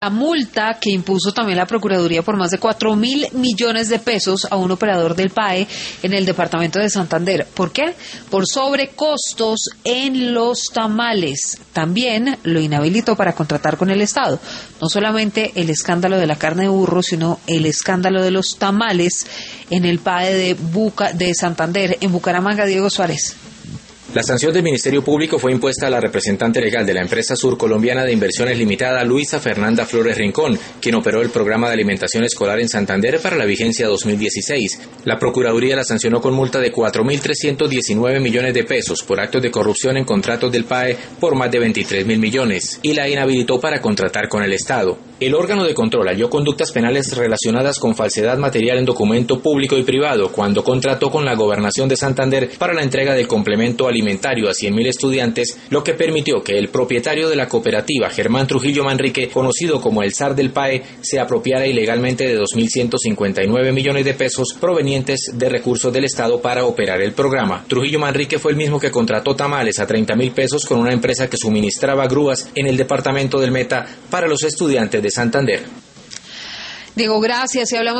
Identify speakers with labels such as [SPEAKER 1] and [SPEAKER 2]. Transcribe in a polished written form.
[SPEAKER 1] La multa que impuso también la Procuraduría por más de 4.000 millones de pesos a un operador del PAE en el departamento de Santander. ¿Por qué? Por sobrecostos en los tamales. También lo inhabilitó para contratar con el Estado. No solamente el escándalo de la carne de burro, sino el escándalo de los tamales en el PAE de Santander. En Bucaramanga, Diego Suárez.
[SPEAKER 2] La sanción del Ministerio Público fue impuesta a la representante legal de la empresa surcolombiana de inversiones limitada, Luisa Fernanda Flores Rincón, quien operó el programa de alimentación escolar en Santander para la vigencia 2016. La Procuraduría la sancionó con multa de 4.319 millones de pesos por actos de corrupción en contratos del PAE por más de 23.000 millones y la inhabilitó para contratar con el Estado. El órgano de control halló conductas penales relacionadas con falsedad material en documento público y privado cuando contrató con la Gobernación de Santander para la entrega del complemento alimentario a 100.000 estudiantes, lo que permitió que el propietario de la cooperativa, Germán Trujillo Manrique, conocido como el zar del PAE, se apropiara ilegalmente de 2.159 millones de pesos provenientes de recursos del Estado para operar el programa. Trujillo Manrique fue el mismo que contrató tamales a 30.000 pesos con una empresa que suministraba grúas en el departamento del Meta para los estudiantes de Santander.
[SPEAKER 1] Diego, gracias. Y hablamos